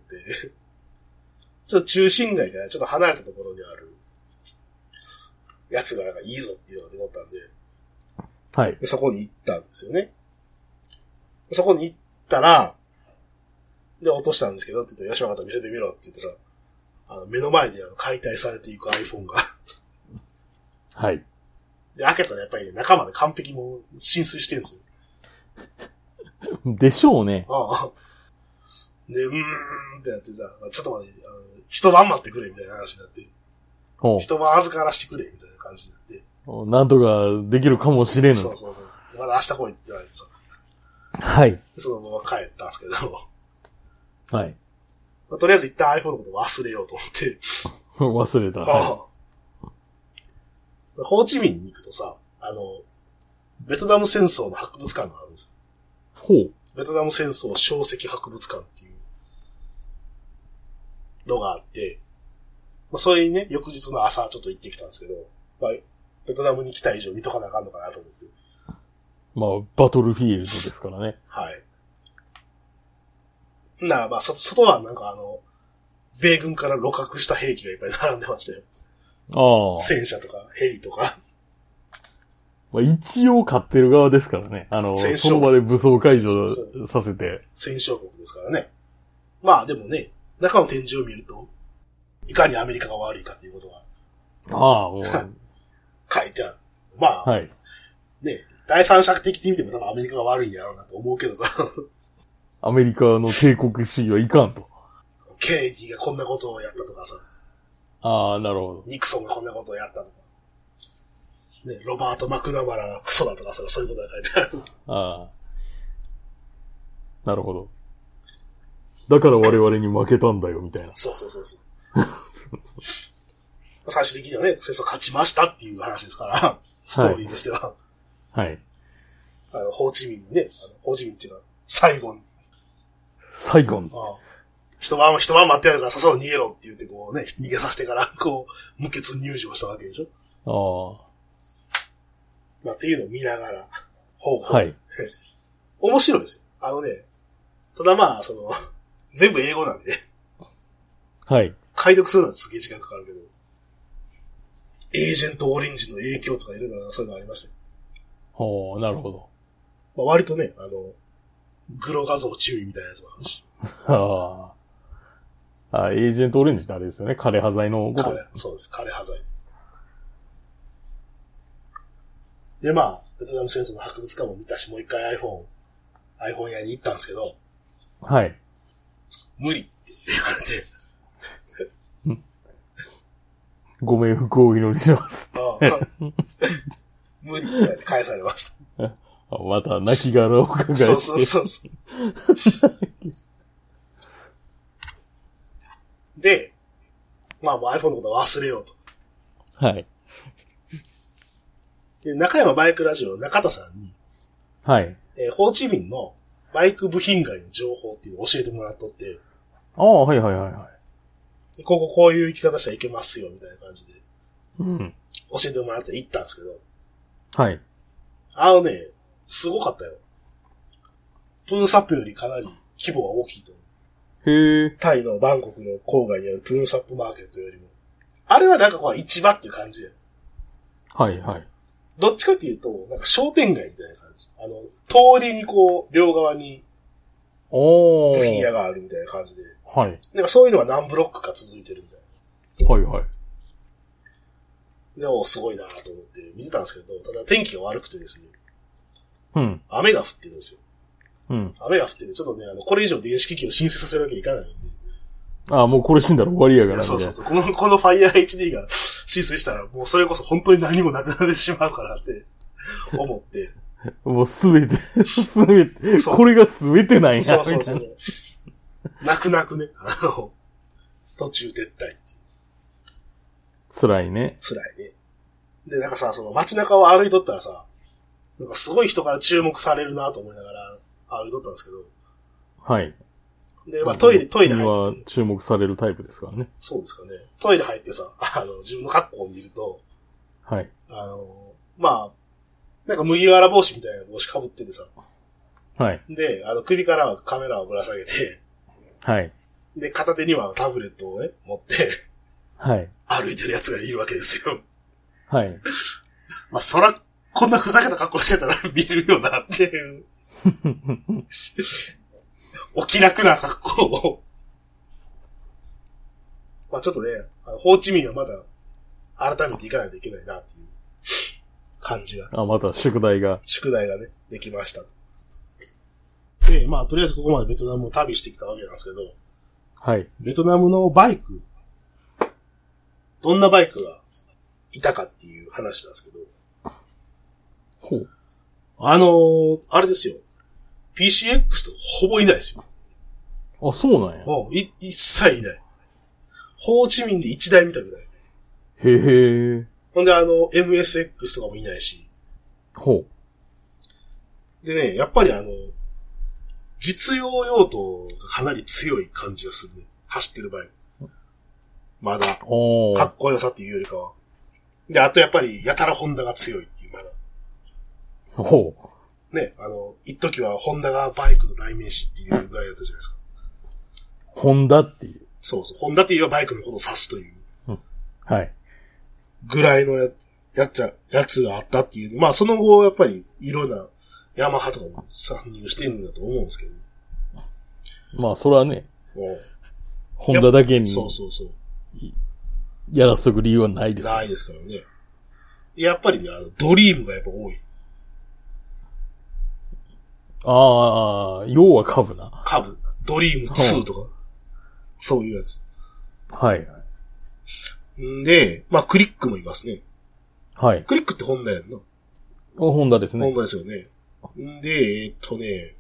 [SPEAKER 2] ちょっと中心街からちょっと離れたところにある、やつがなんかいいぞっていうのが出とったんで、
[SPEAKER 1] はい。
[SPEAKER 2] でそこに行ったんですよね。そこに行ったら、で、落としたんですけどって言って、よしわかった見せてみろって言ってさ、あの、目の前であの解体されていく iPhone が。
[SPEAKER 1] はい。
[SPEAKER 2] で、開けたらやっぱりね、中まで完璧も浸水してるんです
[SPEAKER 1] よ。でしょうね。
[SPEAKER 2] ああ。で、うーんってなってさ、ちょっと待って、あの、一晩待ってくれみたいな話になって。一晩預からしてくれみたいな感じになって。
[SPEAKER 1] なんとかできるかもしれんの。
[SPEAKER 2] そうそうそう。まだ明日来いって言われてさ。
[SPEAKER 1] はい。
[SPEAKER 2] そのまま帰ったんですけど。
[SPEAKER 1] はい。
[SPEAKER 2] まあ、とりあえず一旦 iPhone のこと忘れようと思って。
[SPEAKER 1] 忘れた。はい。
[SPEAKER 2] ホーチミンに行くとさ、あの、ベトナム戦争の博物館があるんですよ。
[SPEAKER 1] ほう。
[SPEAKER 2] ベトナム戦争小石博物館っていうのがあって、まあ、それにね、翌日の朝ちょっと行ってきたんですけど、まあ、ベトナムに来た以上見とかなあかんのかなと思って。
[SPEAKER 1] まあ、バトルフィールドですからね。
[SPEAKER 2] はい。ならまあ、そ、外はなんかあの、米軍から露獲した兵器がいっぱい並んでましたよ。ああ。戦車とかヘリとか。
[SPEAKER 1] まあ一応買ってる側ですからね。あの、その場で武装解除させて。
[SPEAKER 2] 戦勝国ですからね。まあでもね、中の展示を見ると、いかにアメリカが悪いかということが。
[SPEAKER 1] ああ、もう。
[SPEAKER 2] 書いてある。まあ、はい。ね、第三者的に見ても多分アメリカが悪いんだろうなと思うけどさ。
[SPEAKER 1] アメリカの帝国主義はいかんと。
[SPEAKER 2] ケネディがこんなことをやったとかさ。
[SPEAKER 1] ああ、なるほど。
[SPEAKER 2] ニクソンがこんなことをやったとか。ね、ロバート・マクナマラがクソだとかさ、そういうことが書いてある。ああ。
[SPEAKER 1] なるほど。だから我々に負けたんだよ、みたいな。
[SPEAKER 2] そうそうそうそう。最終的にはね、戦争勝ちましたっていう話ですから、ストーリーとしては。はい。はい、あの、ホーチミンにね、あのホーチミンっていうか、サイゴンに。
[SPEAKER 1] サイゴン。
[SPEAKER 2] ああ一晩、一晩待ってやるからさっさと逃げろって言ってこうね、逃げさせてから、こう、無血入場したわけでしょ。ああ。まあ、っていうのを見ながら、ほうほう。はい。面白いですよ。あのね、ただまあ、その、全部英語なんで。はい。解読するのはすげえ時間かかるけど、エージェントオレンジの影響とかいろいろそういうのありましたよ。ほう、なるほど。まあ、割とね、あの、グロ画像注意みたいなやつもあるし。ああ。あ、エージェントオレンジってあれですよね。枯葉剤のことです、ね。そうです。枯葉剤です。で、まあ、ベトナム戦争の博物館も見たし、もう一回 iPhone、iPhone 屋に行ったんですけど。はい。無理って言われて。ご冥福をお祈りします。ああ無理って返されました。
[SPEAKER 1] また泣き殻を抱えて。
[SPEAKER 2] そうそうそうそう。で、まあもう iPhone のことは忘れようと。
[SPEAKER 1] はい。
[SPEAKER 2] で、中山バイクラジオ中田さんに、
[SPEAKER 1] はい。
[SPEAKER 2] えー、ホーチミンのバイク部品街の情報っていうのを教えてもらっとって、
[SPEAKER 1] ああ、はいはいはいはい。
[SPEAKER 2] こここういう行き方したらいけますよ、みたいな感じで。
[SPEAKER 1] うん。
[SPEAKER 2] 教えてもらって行ったんですけど。
[SPEAKER 1] はい。
[SPEAKER 2] あのね、すごかったよ。プンサップよりかなり規模が大きいと思う。
[SPEAKER 1] へえ。
[SPEAKER 2] タイのバンコクの郊外にあるプンサップマーケットよりも。あれはなんかこう市場っていう感じで。
[SPEAKER 1] はいはい。
[SPEAKER 2] どっちかっていうと、なんか商店街みたいな感じ。あの、通りにこう、両側に、
[SPEAKER 1] おー。
[SPEAKER 2] 部品屋があるみたいな感じで。
[SPEAKER 1] はい。
[SPEAKER 2] なんかそういうのが何ブロックか続いてるみたい
[SPEAKER 1] な。はいはい。
[SPEAKER 2] でも、すごいなと思って見てたんですけど、ただ天気が悪くてですね。
[SPEAKER 1] うん。
[SPEAKER 2] 雨が降ってるんですよ。
[SPEAKER 1] うん。
[SPEAKER 2] 雨が降ってて、ちょっとね、あの、これ以上電子機器を浸水させるわけにいかないんで。
[SPEAKER 1] ああ、もうこれ死んだら終わりやから。
[SPEAKER 2] いや、そうそうそう。この、この Fire エイチディー が浸水したら、もうそれこそ本当に何もなくなってしまうからって思って。
[SPEAKER 1] もうすべて、すべて、これがすべてないな。
[SPEAKER 2] そうそうそう。泣く泣くね、あの、途中撤退っていう。
[SPEAKER 1] 辛いね。
[SPEAKER 2] 辛いね。で、なんかさ、その街中を歩いとったらさ、なんかすごい人から注目されるなと思いながら歩いとったんですけど。
[SPEAKER 1] はい。
[SPEAKER 2] で、まあトイレ、トイレ入って。
[SPEAKER 1] は注目されるタイプですからね。
[SPEAKER 2] そうですかね。トイレ入ってさ、あの、自分の格好を見ると、
[SPEAKER 1] はい。
[SPEAKER 2] あの、まあ、なんか麦わら帽子みたいな帽子被っててさ。
[SPEAKER 1] はい。
[SPEAKER 2] で、あの、首からはカメラをぶら下げて、
[SPEAKER 1] はい。
[SPEAKER 2] で、片手にはタブレットをね、持って、
[SPEAKER 1] はい。
[SPEAKER 2] 歩いてる奴がいるわけですよ。
[SPEAKER 1] はい。
[SPEAKER 2] まあ、そら、こんなふざけた格好してたら見るよなっていう。お気楽な格好を。まあちょっとね、あのホーチミンはまだ改めて行かないといけないなっていう感じが。
[SPEAKER 1] あ、また宿題が。
[SPEAKER 2] 宿題がね、できましたと。で、まあとりあえずここまでベトナムを旅してきたわけなんですけど。
[SPEAKER 1] はい。
[SPEAKER 2] ベトナムのバイク。どんなバイクがいたかっていう話なんですけど。
[SPEAKER 1] ほう。
[SPEAKER 2] あのー、あれですよ。ピーシーエックス とほぼいないですよ。
[SPEAKER 1] あ、そうなんや。
[SPEAKER 2] うん、い、一切いない。ホーチミンで一台見たぐらい。
[SPEAKER 1] へえ。
[SPEAKER 2] ほんであの、エムエスエックス とかもいないし。
[SPEAKER 1] ほ
[SPEAKER 2] う。でね、やっぱりあの、実用用途がかなり強い感じがするね。走ってる場合。まだ。かっこよさっていうよりかは。で、あとやっぱり、やたらホンダが強いっていう、まだ。
[SPEAKER 1] ほ
[SPEAKER 2] う。ね、あの、一時はホンダがバイクの代名詞っていうぐらいだったじゃないですか。
[SPEAKER 1] ホンダっていう。
[SPEAKER 2] そうそう。ホンダって言えばバイクのことを指すという。
[SPEAKER 1] うん。はい。
[SPEAKER 2] ぐらいのやつ、やつ、やつがあったっていう。まあその後、やっぱり、いろんな、ヤマハとかも参入してるんだと思うんですけど。
[SPEAKER 1] まあ、それはね。
[SPEAKER 2] うん。
[SPEAKER 1] ホンダだけに。
[SPEAKER 2] そうそうそう。
[SPEAKER 1] やらせとく理由はないです、
[SPEAKER 2] ね。ないですからね。やっぱりね、あの、ドリームがやっぱ多い。
[SPEAKER 1] ああ、要は株な。
[SPEAKER 2] 株。ドリームツーとか。そういうやつ。
[SPEAKER 1] はいはい。
[SPEAKER 2] んで、まあ、クリックもいますね。
[SPEAKER 1] はい。
[SPEAKER 2] クリックってホンダやんな。
[SPEAKER 1] ホンダですね。
[SPEAKER 2] ホンダですよね。んで、えー、っとね、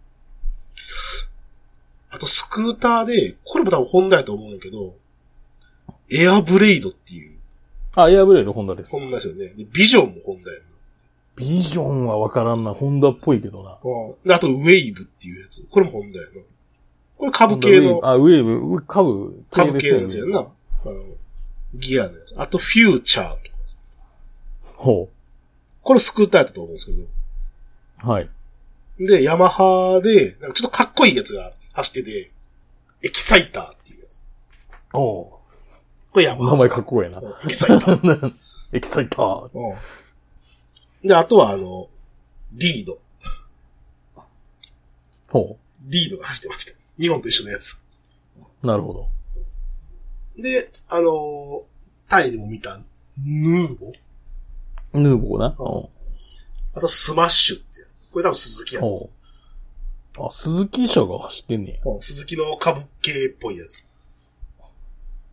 [SPEAKER 2] あとスクーターで、これも多分ホンダやと思うんだけど、エアブレイドっていう。
[SPEAKER 1] あ、エアブレイドホンダです。
[SPEAKER 2] ホンダですよね。で、ビジョンもホンダやんな。
[SPEAKER 1] ビジョンはわからんな。ホンダっぽいけどな。
[SPEAKER 2] で、あとウェイブっていうやつ。これもホンダやな。これ株系の。
[SPEAKER 1] あ、ウェーブ、株。
[SPEAKER 2] 株系のやつやんな。あの、ギアのやつ。あとフューチャーとか。
[SPEAKER 1] ほう。
[SPEAKER 2] これスクーターやったと思うんですけど。
[SPEAKER 1] はい。
[SPEAKER 2] で、ヤマハで、なんかちょっとかっこいいやつが走ってて、エキサイターっていうやつ。
[SPEAKER 1] おお。
[SPEAKER 2] これヤマハ。
[SPEAKER 1] 名前かっこいいな。
[SPEAKER 2] エキサイター。
[SPEAKER 1] エキサイター。
[SPEAKER 2] で、あとはあの、リード。
[SPEAKER 1] ほう。
[SPEAKER 2] リードが走ってました。日本と一緒のやつ。
[SPEAKER 1] なるほど。
[SPEAKER 2] で、あの、タイでも見た、ヌーボ
[SPEAKER 1] ヌーボーな。
[SPEAKER 2] うん。あとスマッシュっていう。これ多分鈴木やと。
[SPEAKER 1] あ、鈴木車が走ってんねや。
[SPEAKER 2] うん、鈴木の株系っぽいやつ。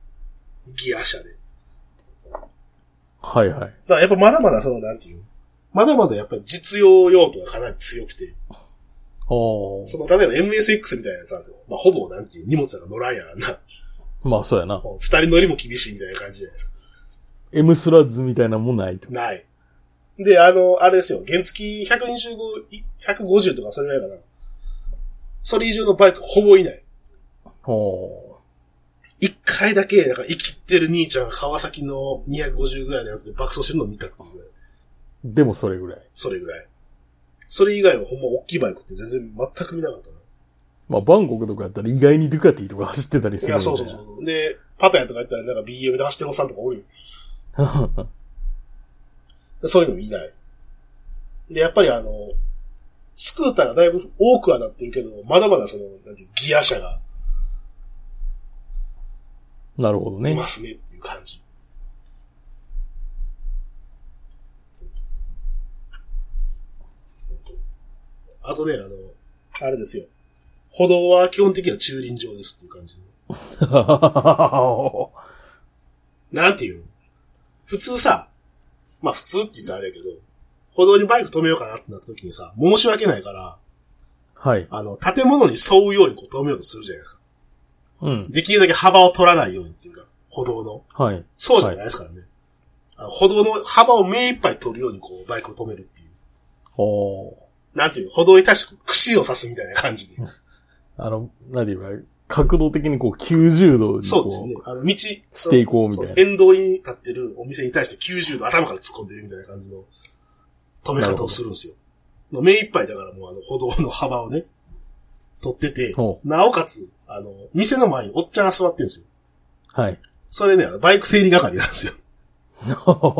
[SPEAKER 2] ギア車で。
[SPEAKER 1] はいはい。だか
[SPEAKER 2] らやっぱまだまだその、なんていう。 まだまだやっぱり実用用途がかなり強くて。
[SPEAKER 1] おー。
[SPEAKER 2] その、例えば エムエスエックス みたいなやつなんて、まあ、ほぼなんていう荷物が乗らんやらな。
[SPEAKER 1] まあ、そうやな。
[SPEAKER 2] 二人乗りも厳しいみたいな感じじゃないですか。
[SPEAKER 1] M スラッズみたいなもんないと。
[SPEAKER 2] ない。で、あの、あれですよ。原付ひゃくにじゅうご、ひゃくごじゅうとかそれぐらいかな。それ以上のバイクほぼいない。
[SPEAKER 1] ほー。
[SPEAKER 2] 一回だけ、なんか生きてる兄ちゃんが川崎のにひゃくごじゅうぐらいのやつで爆走してるのを見たっていうぐらい。
[SPEAKER 1] でもそれぐらい。
[SPEAKER 2] それぐらい。それ以外はほんま大きいバイクって全然全く見なかったな。
[SPEAKER 1] まあ、バンコクとかやったら意外にドゥカティとか走ってたりする。
[SPEAKER 2] いや、そうそうそう。で、パタヤとかやったらなんか ビーエム で走ってるおっさんとかおるよ。そういうの見ない。で、やっぱりあの、スクーターがだいぶ多くはなってるけど、まだまだその、なんていう、ギア車が。
[SPEAKER 1] なるほどね。
[SPEAKER 2] いますねっていう感じ。あとね、あの、あれですよ。歩道は基本的には駐輪場ですっていう感じ。なんていうの？普通さ、まあ普通って言ったらあれやけど、歩道にバイク止めようかなってなった時にさ、申し訳ないから、
[SPEAKER 1] はい。
[SPEAKER 2] あの、建物に沿うようにこう止めようとするじゃないですか。
[SPEAKER 1] うん。
[SPEAKER 2] できるだけ幅を取らないようにっていうか、歩道の。
[SPEAKER 1] はい。
[SPEAKER 2] そうじゃないですからね。あの歩道の幅を目いっぱい取るようにこう、バイクを止めるっていう。
[SPEAKER 1] おー。
[SPEAKER 2] なんていうの、歩道に対して串を刺すみたいな感じで。
[SPEAKER 1] あの、なんていうか、角度的にこうきゅうじゅうどにこう。
[SPEAKER 2] そうですね。あの、道。
[SPEAKER 1] していこうみたいな。
[SPEAKER 2] 沿道に立ってるお店に対してきゅうじゅうど頭から突っ込んでるみたいな感じの止め方をするんですよ。目いっぱいだからもうあの歩道の幅をね、取ってて、なおかつ、あの、店の前におっちゃんが座ってるんですよ。
[SPEAKER 1] はい。
[SPEAKER 2] それね、バイク整理係なんですよ。だ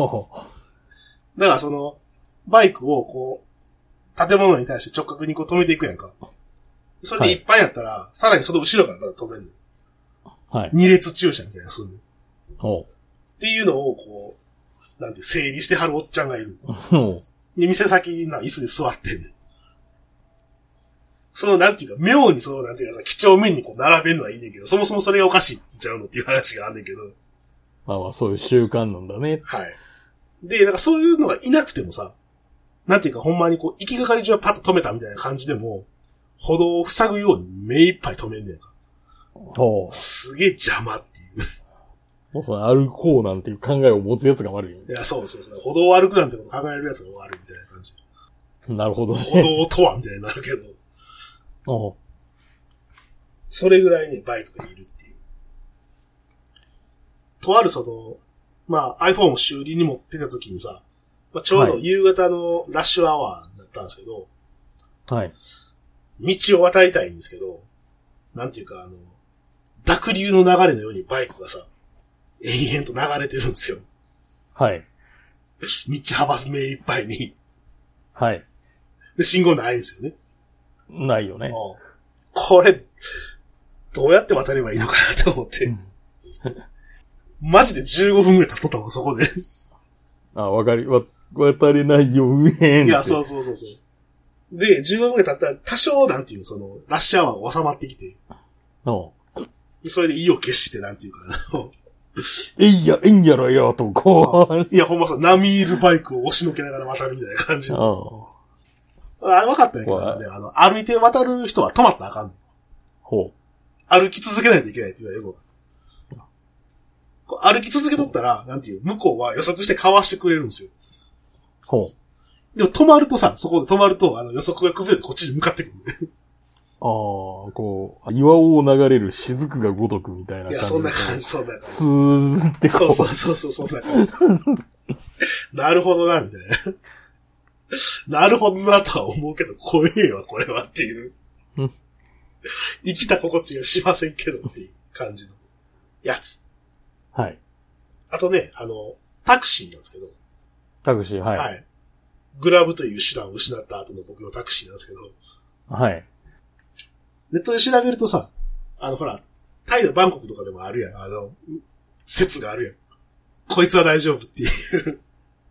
[SPEAKER 2] からその、バイクをこう、建物に対して直角にこう止めていくやんか。それでいっぱいやったら、はい、さらにその後ろからまだ止めるの。はい。二列駐車みたいなするの。ほう。っていうのをこう、なんて整理してはるおっちゃんがいる。ほう。で、店先にな、椅子で座ってんねん。その、なんていうか、妙にその、なんていうかさ、几帳面にこう並べるのはいいねんけど、そもそもそれがおかしいんちゃうのっていう話があんねんけど。
[SPEAKER 1] まあまあ、そういう習慣なんだね。
[SPEAKER 2] はい。で、なんかそういうのがいなくてもさ、なんていうかほんまにこう、行きがかり中はパッと止めたみたいな感じでも、歩道を塞ぐように目いっぱい止めんねんか。おすげえ邪魔っていう。
[SPEAKER 1] もうその歩こうなんていう考えを持つやつが悪いよ。
[SPEAKER 2] いや、そうそうそう。歩道を歩くなんてこと考えるやつが悪いみたいな感じ。
[SPEAKER 1] なるほど、ね。
[SPEAKER 2] 歩道とはみたいになるけど。おそれぐらいね、バイクがいるっていう。とあるその、まあ iPhone を修理に持ってた時にさ、まあ、ちょうど夕方のラッシュアワーだったんですけど、はい。道を渡りたいんですけど、なんていうかあの、濁流の流れのようにバイクがさ、延々と流れてるんですよ。はい。道幅目いっぱいに。はい。で、信号ないんですよね。
[SPEAKER 1] ないよね。
[SPEAKER 2] これ、どうやって渡ればいいのかなと思って。うん、マジでじゅうごふんくらい経っとったもん、そこで。あ、わかり、わ、渡れないよ、うえん。いや、そうそうそうそう。で、じゅうごふんくらい経ったら、多少、なんていう、その、ラッシュアワーが収まってきて。おそれで意を決して、なんていうかな。えいや、えんやろよ、と、こう。いや、ほんまさ、並みいるバイクを押しのけながら渡るみたいな感じの。あれ分かったんやけどね、あの、歩いて渡る人は止まったらあかんねん。ほう。歩き続けないといけないっていうのはよく。歩き続けとったら、なんていう、向こうは予測してかわしてくれるんですよ。ほう。でも止まるとさ、そこで止まると、あの予測が崩れてこっちに向かってくるね。ああ、こう、岩を流れる雫が如くみたいな感じ。いや、そんな感じ、そんな感じ。スーってこう。そうそうそうそう、そんな感じ。なるほどな、みたいな。なるほどなとは思うけど、怖えわ、これはっていう。生きた心地がしませんけどっていう感じのやつ。はい。あとね、あの、タクシーなんですけど。タクシー、はい。はい。グラブという手段を失った後の僕のタクシーなんですけど。はい。ネットで調べるとさ、あの、ほら、タイのバンコクとかでもあるやん。あの、説があるやん。こいつは大丈夫っていう。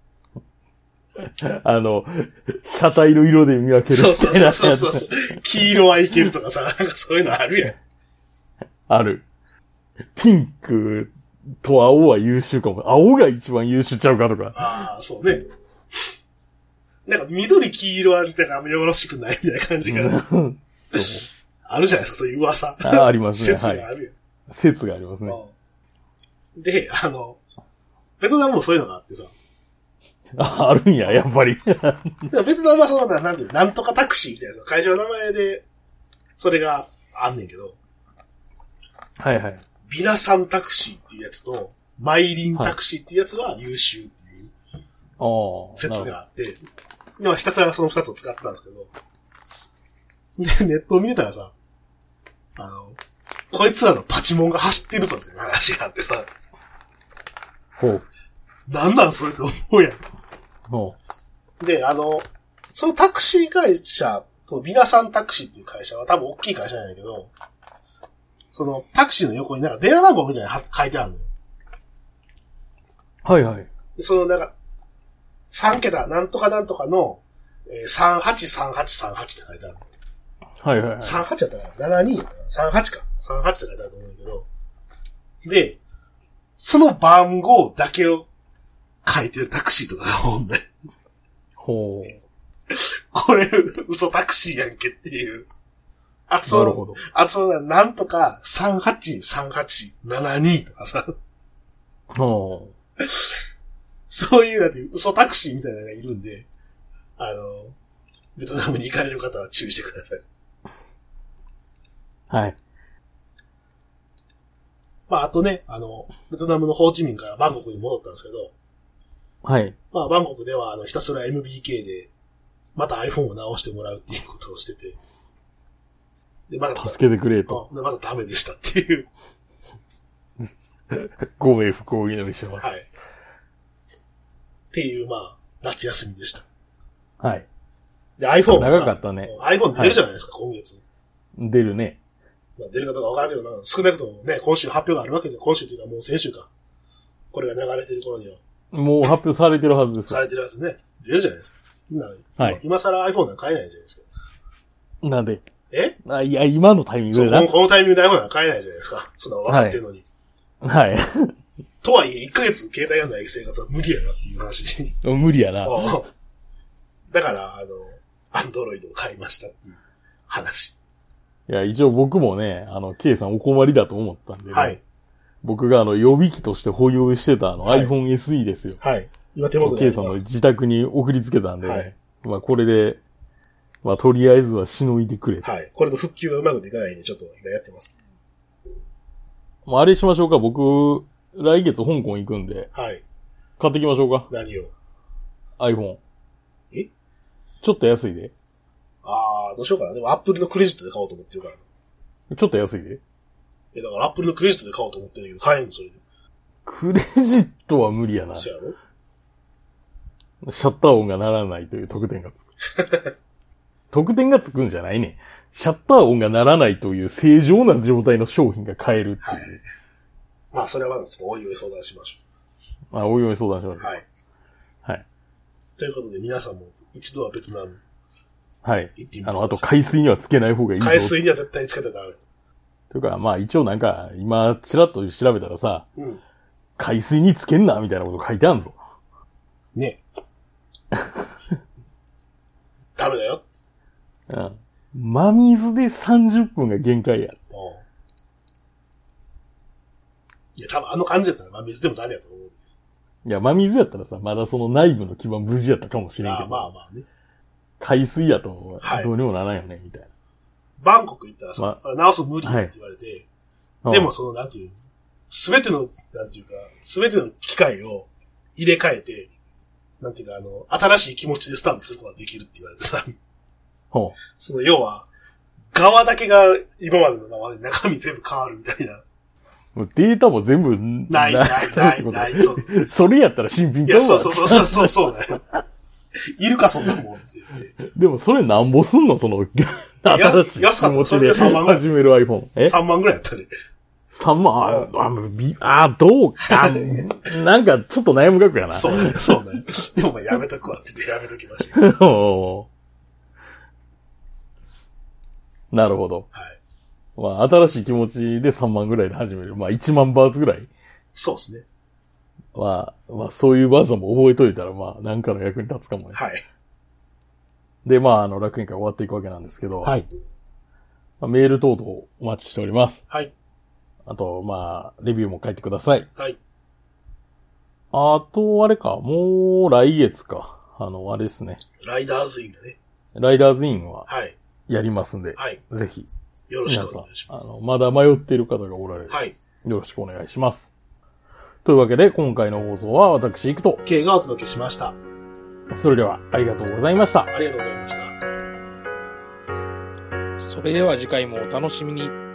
[SPEAKER 2] あの、車体の色で見分ける。そうそうそうそうそう。黄色はいけるとかさ、なんかそういうのあるやん。ある。ピンクと青は優秀かも。青が一番優秀ちゃうかとか。ああ、そうね。 なんか緑黄色はなんかあんまよろしくないみたいな感じが。そうあるじゃないですか、そういう噂。
[SPEAKER 1] あ、ありますね。
[SPEAKER 2] 説があるよ、
[SPEAKER 1] はい。説がありますね。
[SPEAKER 2] で、あの、ベトナムもそういうのがあってさ。
[SPEAKER 1] あ、あるんや、やっぱり。
[SPEAKER 2] ベトナムはその、なんていうの、なんとかタクシーみたいな、会社の名前で、それがあんねんけど。
[SPEAKER 1] はいはい。
[SPEAKER 2] ビナサンタクシーっていうやつと、マイリンタクシーっていうやつは優秀っていう説があって、でもひたすらその二つを使ったんですけど、で、ネットを見てたらさ、あの、こいつらのパチモンが走ってるぞっていう話があってさ、
[SPEAKER 1] ほう。
[SPEAKER 2] なんなんそれって思うやん。
[SPEAKER 1] ほ
[SPEAKER 2] う。で、あの、そのタクシー会社、そのビナサンタクシーっていう会社は多分大きい会社なんだけど、そのタクシーの横になんか電話番号みたいなの書いてあるのよ。
[SPEAKER 1] はいはい。
[SPEAKER 2] でそのなんか、さん桁、なんとかなんとかの、えー、さんはちさんはちさんはちって書いてあるの。
[SPEAKER 1] はいはいはい。
[SPEAKER 2] さんはちだったかな ?ななに さんはちか。さんはちって書いてあると思うんだけど。で、その番号だけを書いてるタクシーとかが多いんだよ。
[SPEAKER 1] ほう。
[SPEAKER 2] これ、嘘タクシーやんけっていう。あつお、
[SPEAKER 1] なるほど。
[SPEAKER 2] あつおなんとかさんはちさんはちななにとかさ。
[SPEAKER 1] ほう。
[SPEAKER 2] そういう、だって嘘タクシーみたいなのがいるんで、あの、ベトナムに行かれる方は注意してください。
[SPEAKER 1] はい。
[SPEAKER 2] まあ、あとね、あの、ベトナムのホーチミンからバンコクに戻ったんですけど、
[SPEAKER 1] はい。
[SPEAKER 2] まあ、バンコクでは、あの、ひたすら エムビーケー で、また iPhone を直してもらうっていうことをしてて、で、また、
[SPEAKER 1] 助けてくれと。
[SPEAKER 2] で、またダメでしたっていう。
[SPEAKER 1] ご冥福をお祈りします。
[SPEAKER 2] はい。っていう、まあ、夏休みでした。
[SPEAKER 1] はい。
[SPEAKER 2] で、iPhone
[SPEAKER 1] 長かったね。
[SPEAKER 2] iPhone 出るじゃないですか、はい、今月。
[SPEAKER 1] 出るね。
[SPEAKER 2] まあ、出るかどうかわからんけどな、少なくともね、今週発表があるわけじゃ、今週というかもう先週か。これが流れてる頃には。
[SPEAKER 1] もう発表されてるはずです。
[SPEAKER 2] されてるはずね。出るじゃないですか。
[SPEAKER 1] はい。
[SPEAKER 2] 今更 iPhone なんか買えないじゃないですか。
[SPEAKER 1] なんで
[SPEAKER 2] え
[SPEAKER 1] あ、いや、今のタイミングでな。
[SPEAKER 2] そう、このタイミングで iPhone なんか買えないじゃないですか。そんな分かってるのに。
[SPEAKER 1] はい。はい、
[SPEAKER 2] とはいえ、いっかげつ携帯やんない生活は無理やなっていう話。
[SPEAKER 1] 無理やな。
[SPEAKER 2] だから、あの、Android を買いましたっていう話。
[SPEAKER 1] いや、一応僕もね、あの、K さんお困りだと思ったんで、ね、
[SPEAKER 2] はい。
[SPEAKER 1] 僕があの、予備機として保有してたあの、
[SPEAKER 2] はい、
[SPEAKER 1] iPhone エスイー ですよ。
[SPEAKER 2] はい。今手元で
[SPEAKER 1] K さんの自宅に送りつけたんでね。
[SPEAKER 2] はい、
[SPEAKER 1] まあ、これで、まあ、とりあえずはしのいでくれ。
[SPEAKER 2] はい。これの復旧がうまくいかないんで、ちょっと今やってます。
[SPEAKER 1] まあ、あれしましょうか。僕、来月香港行くんで。
[SPEAKER 2] はい。
[SPEAKER 1] 買ってきましょうか。
[SPEAKER 2] 何を
[SPEAKER 1] ?iPhone。
[SPEAKER 2] え
[SPEAKER 1] ちょっと安いで。
[SPEAKER 2] あー、どうしようかな。でも Apple のクレジットで買おうと思ってるから。
[SPEAKER 1] ちょっと安いで。
[SPEAKER 2] え、だから Apple のクレジットで買おうと思ってるけど、買えんのそれで。
[SPEAKER 1] クレジットは無理やな。
[SPEAKER 2] そうやろ
[SPEAKER 1] シャッター音が鳴らないという特典がつく。特典がつくんじゃないね。シャッター音が鳴らないという正常な状態の商品が買えるっていう。はい。
[SPEAKER 2] まあ、それはまだちょっとおいおい相談しましょ
[SPEAKER 1] う。あ、おいおい相談しましょう。
[SPEAKER 2] はい。はい。ということで、皆さんも一度はベトナム。
[SPEAKER 1] はい。行ってみてください。あの、あと海水にはつけない方がいい。
[SPEAKER 2] 海水には絶対につけてダメ。
[SPEAKER 1] というか、まあ一応なんか、今、ちらっと調べたらさ、
[SPEAKER 2] うん。
[SPEAKER 1] 海水につけんな、みたいなこと書いてあるぞ。
[SPEAKER 2] ねダメだよ。
[SPEAKER 1] うん。真水でさんじゅっぷんが限界や。
[SPEAKER 2] おういや、多分あの感じだったら真水でもダメやと思う。
[SPEAKER 1] いや、真水やったらさ、まだその内部の基盤無事やったかもしれんけど。
[SPEAKER 2] ああ、まあまあね。
[SPEAKER 1] 海水やと、どうにもならんよね、みたいな。
[SPEAKER 2] バンコク行ったらさ、ま、直す無理って言われて、はい、でもその、なんていう、すべての、なんていうか、すべての機械を入れ替えて、なんていうか、あの、新しい気持ちでスタートすることができるって言われてさ、
[SPEAKER 1] ほう。
[SPEAKER 2] その、要は、側だけが今までのままで中身全部変わるみたいな。
[SPEAKER 1] もうデータも全部
[SPEAKER 2] ない、ない、ない、ない、そう。
[SPEAKER 1] それやったら新品
[SPEAKER 2] いや、そうそうそう、そう、そう、そうだよ。いるか、そんなもんって言って。
[SPEAKER 1] でも、それなんぼすんのその、新しい気持ちで始める iPhone。
[SPEAKER 2] え ?さんまんぐらいやったね。
[SPEAKER 1] さんまん、あ、あ、あ、どうか。なんか、ちょっと悩む額やな。
[SPEAKER 2] そうね、そうね。でも、まあ、やめとくわって言ってやめときました。
[SPEAKER 1] なるほど。
[SPEAKER 2] はい。
[SPEAKER 1] まあ、新しい気持ちでさんまんぐらいで始める。まあ、いちまんバーツぐらい。
[SPEAKER 2] そうですね。
[SPEAKER 1] まあ、まあ、そういう技も覚えといたら、まあ、なんかの役に立つかもね。
[SPEAKER 2] はい。
[SPEAKER 1] で、まあ、あの、楽園会終わっていくわけなんですけど、
[SPEAKER 2] はい。
[SPEAKER 1] まあ、メール等々お待ちしております。
[SPEAKER 2] はい。
[SPEAKER 1] あと、まあ、レビューも書いてください。
[SPEAKER 2] はい。
[SPEAKER 1] あと、あれか、もう来月か。あの、あれですね。
[SPEAKER 2] ライダーズインがね。
[SPEAKER 1] ライダーズインは、
[SPEAKER 2] はい。
[SPEAKER 1] やりますんで、
[SPEAKER 2] はい。
[SPEAKER 1] ぜひ、
[SPEAKER 2] よろしくお願いします。
[SPEAKER 1] あの、まだ迷っている方がおられる。
[SPEAKER 2] はい。
[SPEAKER 1] よろしくお願いします。というわけで、今回の放送は私、行くと、
[SPEAKER 2] K がお届けしました。
[SPEAKER 1] それでは、ありがとうございました。
[SPEAKER 2] ありがとうございました。
[SPEAKER 1] それでは次回もお楽しみに。